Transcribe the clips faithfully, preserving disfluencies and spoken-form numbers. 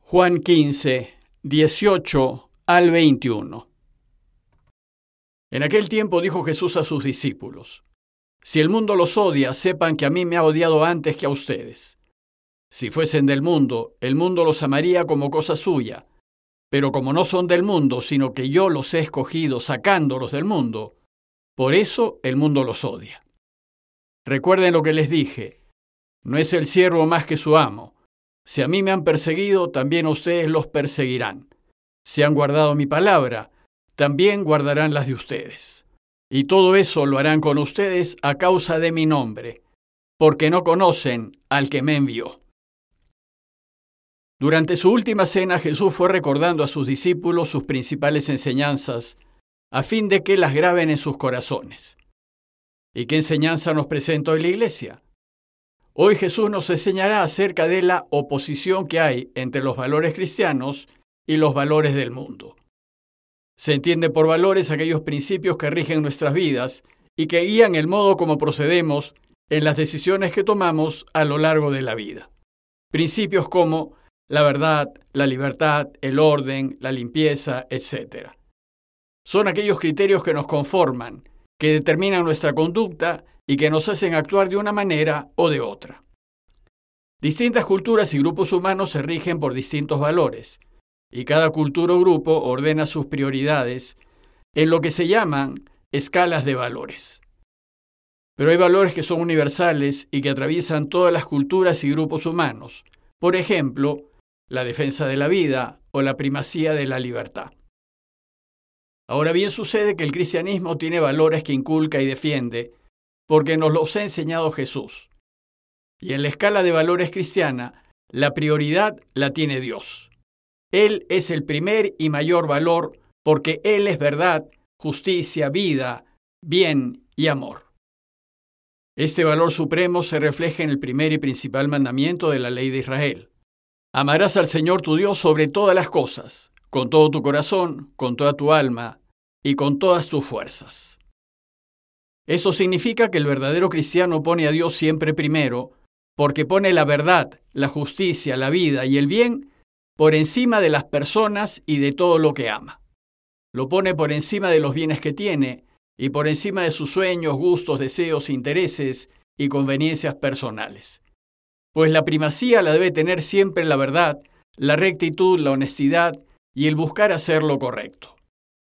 Juan quince, dieciocho al veintiuno. En aquel tiempo dijo Jesús a sus discípulos: Si el mundo los odia, sepan que a mí me ha odiado antes que a ustedes. Si fuesen del mundo, el mundo los amaría como cosa suya, pero como no son del mundo, sino que yo los he escogido sacándolos del mundo, por eso el mundo los odia. Recuerden lo que les dije: no es el siervo más que su amo. Si a mí me han perseguido, también a ustedes los perseguirán. Si han guardado mi palabra, también guardarán las de ustedes. Y todo eso lo harán con ustedes a causa de mi nombre, porque no conocen al que me envió. Durante su última cena, Jesús fue recordando a sus discípulos sus principales enseñanzas, a fin de que las graben en sus corazones. ¿Y qué enseñanza nos presenta hoy la Iglesia? Hoy Jesús nos enseñará acerca de la oposición que hay entre los valores cristianos y los valores del mundo. Se entiende por valores aquellos principios que rigen nuestras vidas y que guían el modo como procedemos en las decisiones que tomamos a lo largo de la vida. Principios como la verdad, la libertad, el orden, la limpieza, etcétera. Son aquellos criterios que nos conforman, que determinan nuestra conducta y que nos hacen actuar de una manera o de otra. Distintas culturas y grupos humanos se rigen por distintos valores, y cada cultura o grupo ordena sus prioridades en lo que se llaman escalas de valores. Pero hay valores que son universales y que atraviesan todas las culturas y grupos humanos. Por ejemplo, la defensa de la vida o la primacía de la libertad. Ahora bien, sucede que el cristianismo tiene valores que inculca y defiende porque nos los ha enseñado Jesús. Y en la escala de valores cristiana, la prioridad la tiene Dios. Él es el primer y mayor valor porque Él es verdad, justicia, vida, bien y amor. Este valor supremo se refleja en el primer y principal mandamiento de la ley de Israel. Amarás al Señor tu Dios sobre todas las cosas, con todo tu corazón, con toda tu alma y con todas tus fuerzas. Eso significa que el verdadero cristiano pone a Dios siempre primero, porque pone la verdad, la justicia, la vida y el bien por encima de las personas y de todo lo que ama. Lo pone por encima de los bienes que tiene y por encima de sus sueños, gustos, deseos, intereses y conveniencias personales. Pues la primacía la debe tener siempre la verdad, la rectitud, la honestidad y el buscar hacer lo correcto.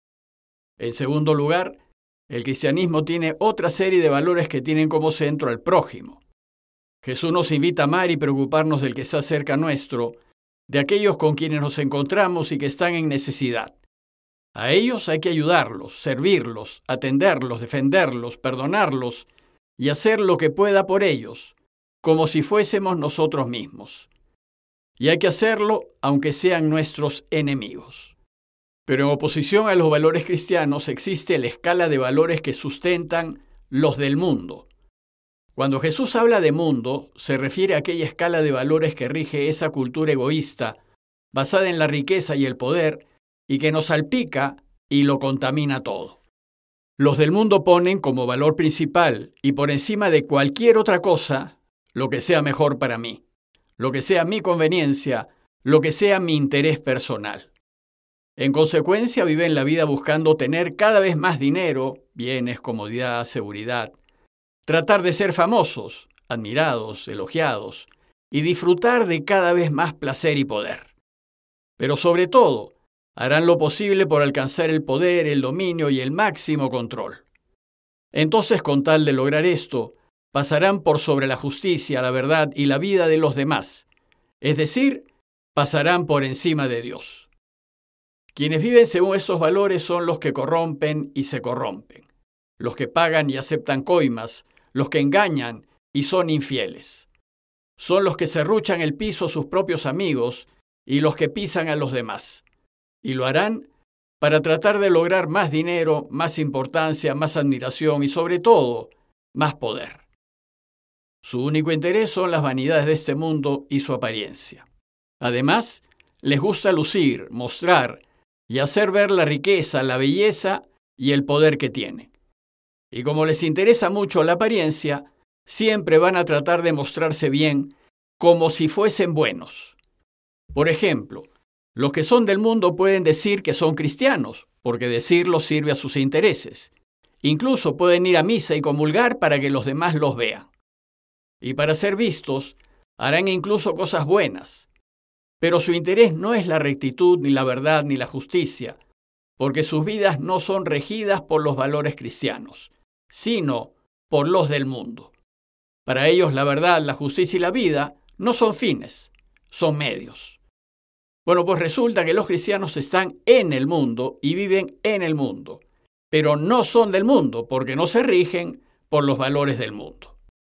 En segundo lugar, el cristianismo tiene otra serie de valores que tienen como centro al prójimo. Jesús nos invita a amar y preocuparnos del que está cerca nuestro, de aquellos con quienes nos encontramos y que están en necesidad. A ellos hay que ayudarlos, servirlos, atenderlos, defenderlos, perdonarlos y hacer lo que pueda por ellos, como si fuésemos nosotros mismos. Y hay que hacerlo aunque sean nuestros enemigos. Pero en oposición a los valores cristianos existe la escala de valores que sustentan los del mundo. Cuando Jesús habla de mundo, se refiere a aquella escala de valores que rige esa cultura egoísta, basada en la riqueza y el poder, y que nos salpica y lo contamina todo. Los del mundo ponen como valor principal y por encima de cualquier otra cosa, lo que sea mejor para mí, lo que sea mi conveniencia, lo que sea mi interés personal. En consecuencia, viven la vida buscando tener cada vez más dinero, bienes, comodidad, seguridad, tratar de ser famosos, admirados, elogiados, y disfrutar de cada vez más placer y poder. Pero sobre todo, harán lo posible por alcanzar el poder, el dominio y el máximo control. Entonces, con tal de lograr esto, pasarán por sobre la justicia, la verdad y la vida de los demás, es decir, pasarán por encima de Dios. Quienes viven según estos valores son los que corrompen y se corrompen, los que pagan y aceptan coimas, los que engañan y son infieles. Son los que serruchan el piso a sus propios amigos y los que pisan a los demás. Y lo harán para tratar de lograr más dinero, más importancia, más admiración y sobre todo, más poder. Su único interés son las vanidades de este mundo y su apariencia. Además, les gusta lucir, mostrar y hacer ver la riqueza, la belleza y el poder que tienen. Y como les interesa mucho la apariencia, siempre van a tratar de mostrarse bien como si fuesen buenos. Por ejemplo, los que son del mundo pueden decir que son cristianos, porque decirlo sirve a sus intereses. Incluso pueden ir a misa y comulgar para que los demás los vean. Y para ser vistos, harán incluso cosas buenas. Pero su interés no es la rectitud, ni la verdad, ni la justicia, porque sus vidas no son regidas por los valores cristianos, sino por los del mundo. Para ellos la verdad, la justicia y la vida no son fines, son medios. Bueno, pues resulta que los cristianos están en el mundo y viven en el mundo, pero no son del mundo porque no se rigen por los valores del mundo.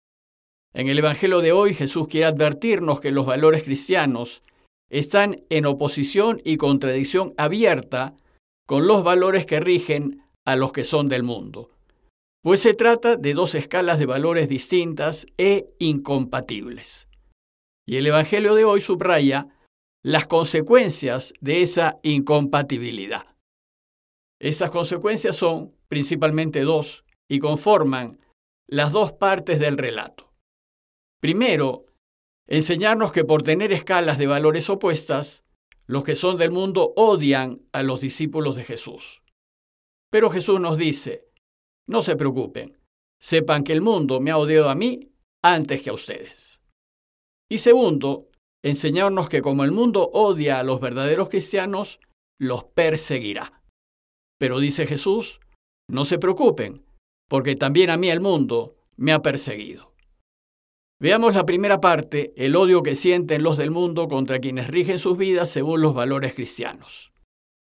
En el Evangelio de hoy, Jesús quiere advertirnos que los valores cristianos están en oposición y contradicción abierta con los valores que rigen a los que son del mundo, pues se trata de dos escalas de valores distintas e incompatibles. Y el Evangelio de hoy subraya las consecuencias de esa incompatibilidad. Estas consecuencias son principalmente dos y conforman las dos partes del relato. Primero, enseñarnos que por tener escalas de valores opuestas, los que son del mundo odian a los discípulos de Jesús. Pero Jesús nos dice, no se preocupen, sepan que el mundo me ha odiado a mí antes que a ustedes. Y segundo, enseñarnos que como el mundo odia a los verdaderos cristianos, los perseguirá. Pero dice Jesús, no se preocupen, porque también a mí el mundo me ha perseguido. Veamos la primera parte, el odio que sienten los del mundo contra quienes rigen sus vidas según los valores cristianos.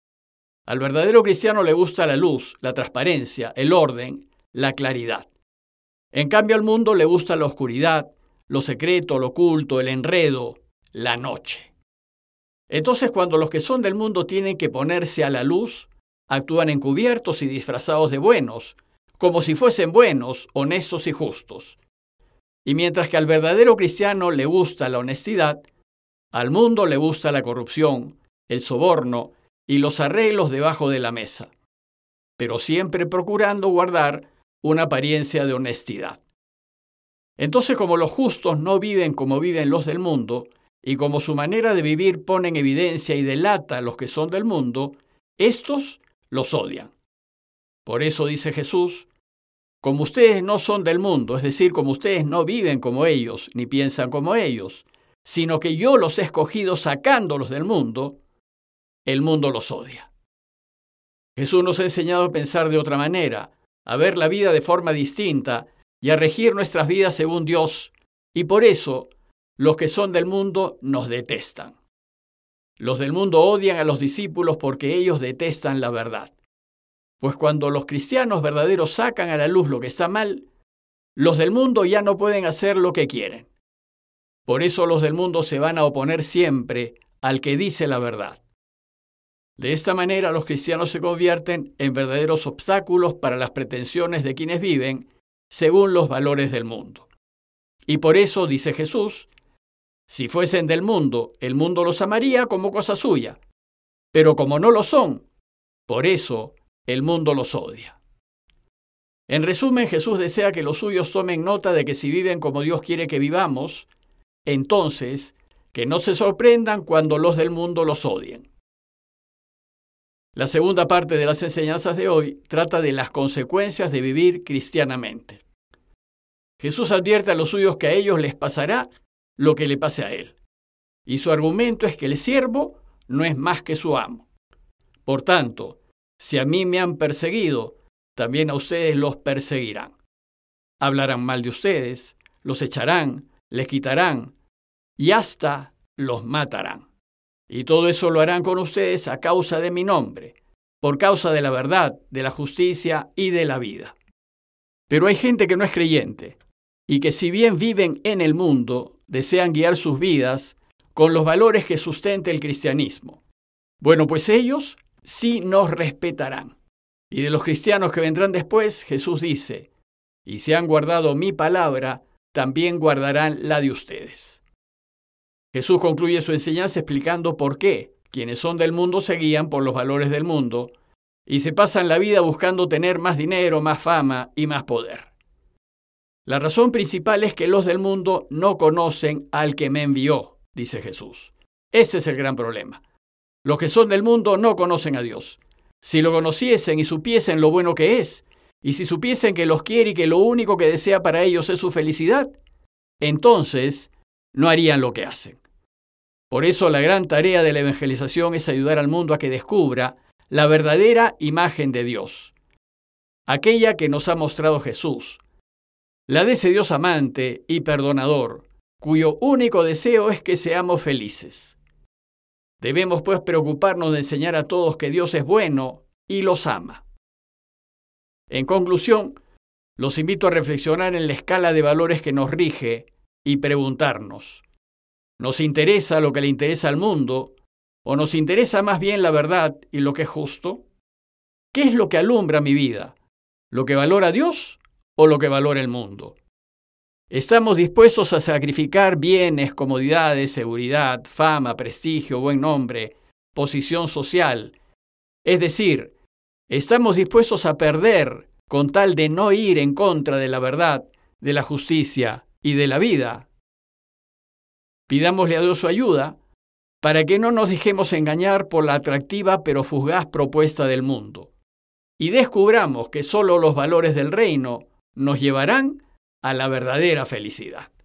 Al verdadero cristiano le gusta la luz, la transparencia, el orden, la claridad. En cambio al mundo le gusta la oscuridad, lo secreto, lo oculto, el enredo, la noche. Entonces cuando los que son del mundo tienen que ponerse a la luz, actúan encubiertos y disfrazados de buenos, como si fuesen buenos, honestos y justos. Y mientras que al verdadero cristiano le gusta la honestidad, al mundo le gusta la corrupción, el soborno y los arreglos debajo de la mesa, pero siempre procurando guardar una apariencia de honestidad. Entonces, como los justos no viven como viven los del mundo, y como su manera de vivir pone en evidencia y delata a los que son del mundo, estos los odian. Por eso dice Jesús, como ustedes no son del mundo, es decir, como ustedes no viven como ellos, ni piensan como ellos, sino que yo los he escogido sacándolos del mundo, el mundo los odia. Jesús nos ha enseñado a pensar de otra manera, a ver la vida de forma distinta y a regir nuestras vidas según Dios, y por eso los que son del mundo nos detestan. Los del mundo odian a los discípulos porque ellos detestan la verdad. Pues cuando los cristianos verdaderos sacan a la luz lo que está mal, los del mundo ya no pueden hacer lo que quieren. Por eso los del mundo se van a oponer siempre al que dice la verdad. De esta manera los cristianos se convierten en verdaderos obstáculos para las pretensiones de quienes viven según los valores del mundo. Y por eso, dice Jesús, si fuesen del mundo, el mundo los amaría como cosa suya, pero como no lo son, por eso el mundo los odia. En resumen, Jesús desea que los suyos tomen nota de que si viven como Dios quiere que vivamos, entonces que no se sorprendan cuando los del mundo los odien. La segunda parte de las enseñanzas de hoy trata de las consecuencias de vivir cristianamente. Jesús advierte a los suyos que a ellos les pasará lo que le pase a él. Y su argumento es que el siervo no es más que su amo. Por tanto, si a mí me han perseguido, también a ustedes los perseguirán. Hablarán mal de ustedes, los echarán, les quitarán y hasta los matarán. Y todo eso lo harán con ustedes a causa de mi nombre, por causa de la verdad, de la justicia y de la vida. Pero hay gente que no es creyente y que si bien viven en el mundo, desean guiar sus vidas con los valores que sustenta el cristianismo. Bueno, pues ellos sí nos respetarán. Y de los cristianos que vendrán después, Jesús dice, y si han guardado mi palabra, también guardarán la de ustedes. Jesús concluye su enseñanza explicando por qué quienes son del mundo se guían por los valores del mundo y se pasan la vida buscando tener más dinero, más fama y más poder. La razón principal es que los del mundo no conocen al que me envió, dice Jesús. Ese es el gran problema. Los que son del mundo no conocen a Dios. Si lo conociesen y supiesen lo bueno que es, y si supiesen que los quiere y que lo único que desea para ellos es su felicidad, entonces no harían lo que hacen. Por eso la gran tarea de la evangelización es ayudar al mundo a que descubra la verdadera imagen de Dios, aquella que nos ha mostrado Jesús, la de ese Dios amante y perdonador, cuyo único deseo es que seamos felices. Debemos, pues, preocuparnos de enseñar a todos que Dios es bueno y los ama. En conclusión, los invito a reflexionar en la escala de valores que nos rige y preguntarnos, ¿nos interesa lo que le interesa al mundo o nos interesa más bien la verdad y lo que es justo? ¿Qué es lo que alumbra mi vida? ¿Lo que valora Dios o lo que valora el mundo? ¿Estamos dispuestos a sacrificar bienes, comodidades, seguridad, fama, prestigio, buen nombre, posición social? Es decir, ¿estamos dispuestos a perder con tal de no ir en contra de la verdad, de la justicia y de la vida? Pidámosle a Dios su ayuda para que no nos dejemos engañar por la atractiva pero fugaz propuesta del mundo y descubramos que solo los valores del reino nos llevarán a la verdadera felicidad.